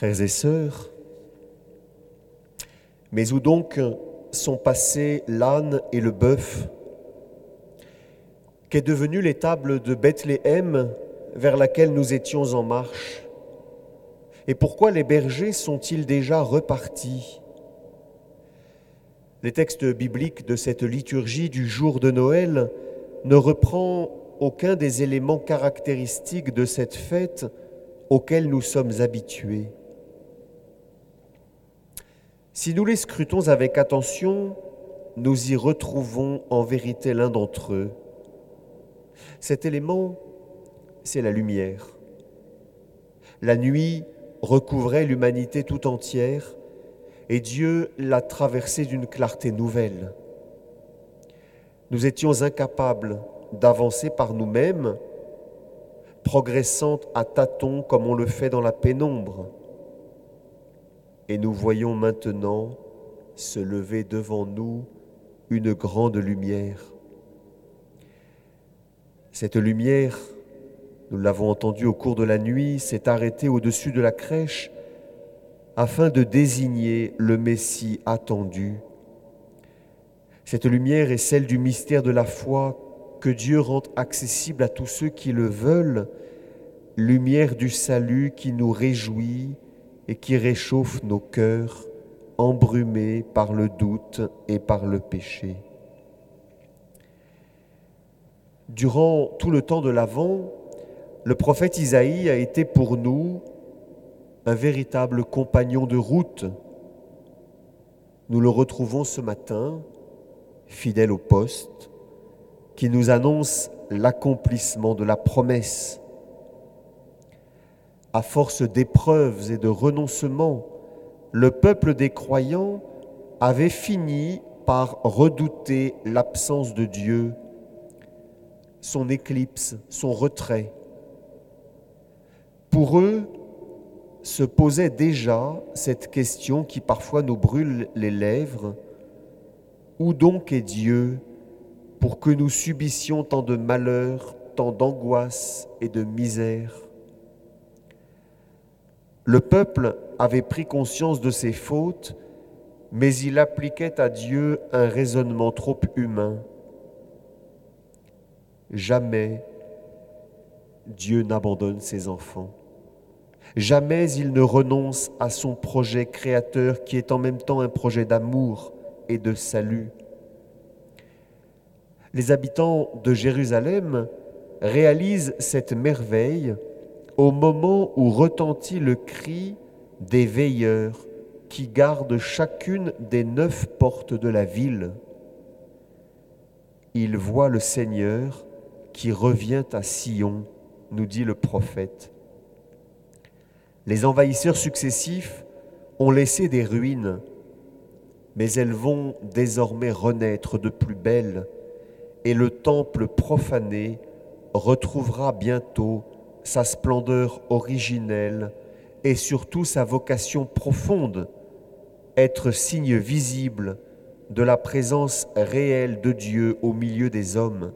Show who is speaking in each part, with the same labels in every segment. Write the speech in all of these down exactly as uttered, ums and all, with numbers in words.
Speaker 1: Frères et sœurs, mais où donc sont passés l'âne et le bœuf? Qu'est devenue l'étable de Bethléem vers laquelle nous étions en marche? Et pourquoi les bergers sont-ils déjà repartis? Les textes bibliques de cette liturgie du jour de Noël ne reprend aucun des éléments caractéristiques de cette fête auxquels nous sommes habitués. Si nous les scrutons avec attention, nous y retrouvons en vérité l'un d'entre eux. Cet élément, c'est la lumière. La nuit recouvrait l'humanité tout entière et Dieu l'a traversée d'une clarté nouvelle. Nous étions incapables d'avancer par nous-mêmes, progressant à tâtons comme on le fait dans la pénombre. Et nous voyons maintenant se lever devant nous une grande lumière. Cette lumière, nous l'avons entendu au cours de la nuit, s'est arrêtée au-dessus de la crèche afin de désigner le Messie attendu. Cette lumière est celle du mystère de la foi que Dieu rend accessible à tous ceux qui le veulent, lumière du salut qui nous réjouit et qui réchauffe nos cœurs, embrumés par le doute et par le péché. Durant tout le temps de l'Avent, le prophète Isaïe a été pour nous un véritable compagnon de route. Nous le retrouvons ce matin, fidèle au poste, qui nous annonce l'accomplissement de la promesse. À force d'épreuves et de renoncements, le peuple des croyants avait fini par redouter l'absence de Dieu, son éclipse, son retrait. Pour eux, se posait déjà cette question qui parfois nous brûle les lèvres. Où donc est Dieu pour que nous subissions tant de malheurs, tant d'angoisse et de misère? Le peuple avait pris conscience de ses fautes, mais il appliquait à Dieu un raisonnement trop humain. Jamais Dieu n'abandonne ses enfants. Jamais il ne renonce à son projet créateur qui est en même temps un projet d'amour et de salut. Les habitants de Jérusalem réalisent cette merveille au moment où retentit le cri des veilleurs qui gardent chacune des neuf portes de la ville. Ils voient le Seigneur qui revient à Sion, nous dit le prophète. Les envahisseurs successifs ont laissé des ruines, mais elles vont désormais renaître de plus belle, et le temple profané retrouvera bientôt sa splendeur originelle et surtout sa vocation profonde, être signe visible de la présence réelle de Dieu au milieu des hommes.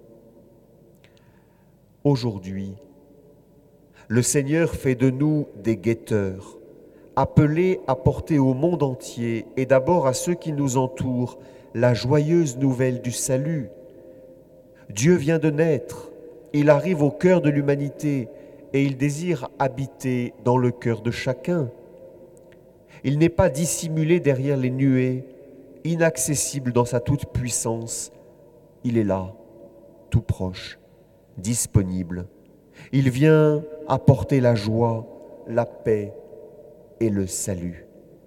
Speaker 1: Aujourd'hui, le Seigneur fait de nous des guetteurs, appelés à porter au monde entier et d'abord à ceux qui nous entourent la joyeuse nouvelle du salut. Dieu vient de naître, il arrive au cœur de l'humanité et il désire habiter dans le cœur de chacun. Il n'est pas dissimulé derrière les nuées, inaccessible dans sa toute-puissance. Il est là, tout proche, disponible. Il vient apporter la joie, la paix et le salut.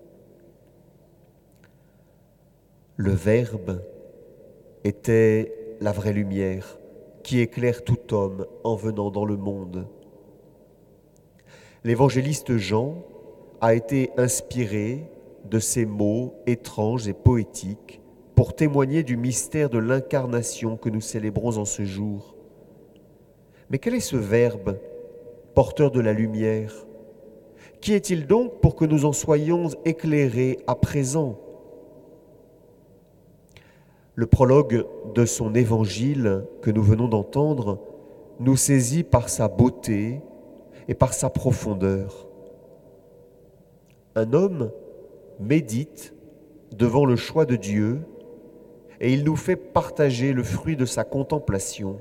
Speaker 1: Le Verbe était la vraie lumière qui éclaire tout homme en venant dans le monde. L'évangéliste Jean a été inspiré de ces mots étranges et poétiques pour témoigner du mystère de l'incarnation que nous célébrons en ce jour. Mais quel est ce Verbe, porteur de la lumière? Qui est-il donc pour que nous en soyons éclairés à présent? Le prologue de son évangile que nous venons d'entendre nous saisit par sa beauté et par sa profondeur. Un homme médite devant le choix de Dieu et il nous fait partager le fruit de sa contemplation.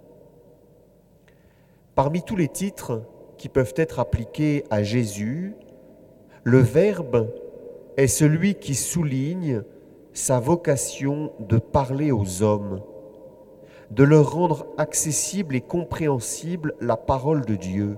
Speaker 1: Parmi tous les titres qui peuvent être appliqués à Jésus, le Verbe est celui qui souligne sa vocation de parler aux hommes, de leur rendre accessible et compréhensible la parole de Dieu.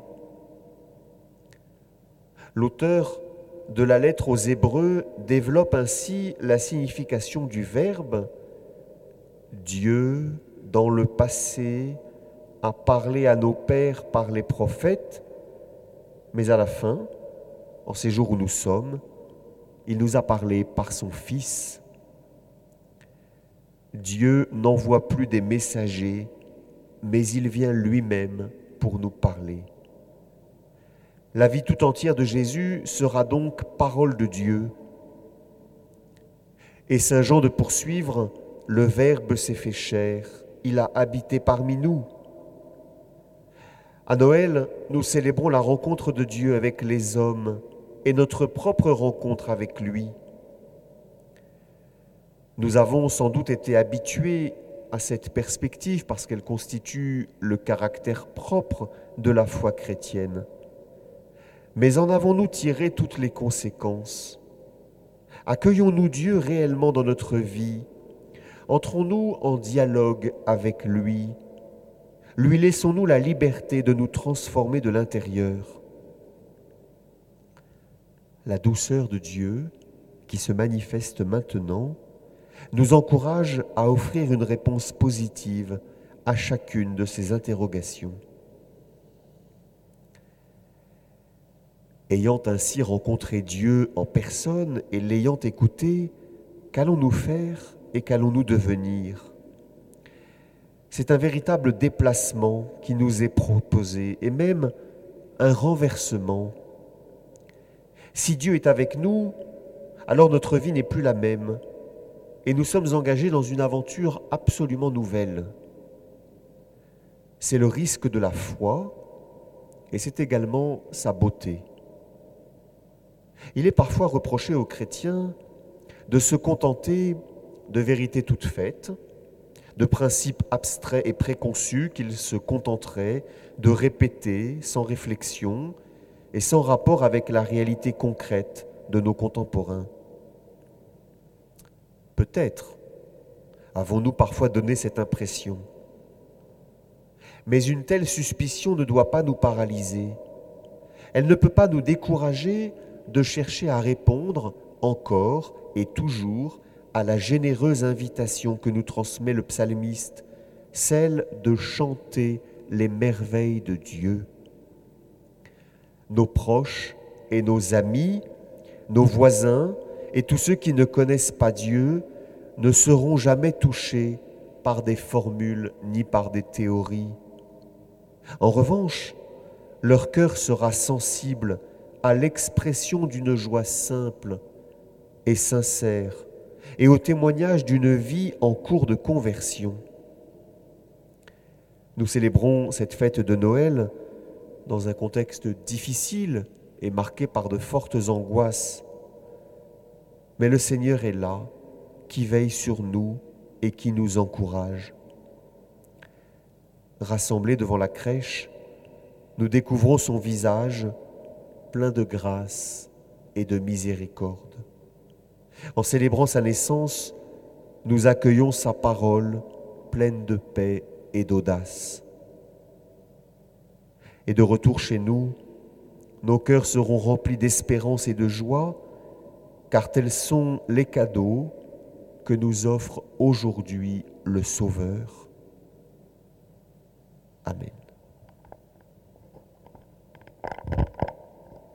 Speaker 1: L'auteur de la lettre aux Hébreux développe ainsi la signification du verbe. Dieu, dans le passé, a parlé à nos pères par les prophètes, mais à la fin, en ces jours où nous sommes, il nous a parlé par son Fils. Dieu n'envoie plus des messagers, mais il vient lui-même pour nous parler. La vie tout entière de Jésus sera donc parole de Dieu. Et Saint Jean de poursuivre, le Verbe s'est fait chair, il a habité parmi nous. À Noël, nous célébrons la rencontre de Dieu avec les hommes et notre propre rencontre avec lui. Nous avons sans doute été habitués à cette perspective parce qu'elle constitue le caractère propre de la foi chrétienne. Mais en avons-nous tiré toutes les conséquences? Accueillons-nous Dieu réellement dans notre vie? Entrons-nous en dialogue avec lui? Lui laissons-nous la liberté de nous transformer de l'intérieur? La douceur de Dieu, qui se manifeste maintenant, nous encourage à offrir une réponse positive à chacune de ces interrogations. Ayant ainsi rencontré Dieu en personne et l'ayant écouté, qu'allons-nous faire et qu'allons-nous devenir? C'est un véritable déplacement qui nous est proposé et même un renversement. Si Dieu est avec nous, alors notre vie n'est plus la même et nous sommes engagés dans une aventure absolument nouvelle. C'est le risque de la foi et c'est également sa beauté. Il est parfois reproché aux chrétiens de se contenter de vérités toutes faites, de principes abstraits et préconçus qu'ils se contenteraient de répéter sans réflexion et sans rapport avec la réalité concrète de nos contemporains. Peut-être avons-nous parfois donné cette impression, mais une telle suspicion ne doit pas nous paralyser. Elle ne peut pas nous décourager de chercher à répondre encore et toujours à la généreuse invitation que nous transmet le psalmiste, celle de chanter les merveilles de Dieu. Nos proches et nos amis, nos voisins et tous ceux qui ne connaissent pas Dieu ne seront jamais touchés par des formules ni par des théories. En revanche, leur cœur sera sensible à l'expression d'une joie simple et sincère et au témoignage d'une vie en cours de conversion. Nous célébrons cette fête de Noël dans un contexte difficile et marqué par de fortes angoisses. Mais le Seigneur est là, qui veille sur nous et qui nous encourage. Rassemblés devant la crèche, nous découvrons son visage plein de grâce et de miséricorde. En célébrant sa naissance, nous accueillons sa parole pleine de paix et d'audace. Et de retour chez nous, nos cœurs seront remplis d'espérance et de joie, car tels sont les cadeaux que nous offre aujourd'hui le Sauveur. Amen.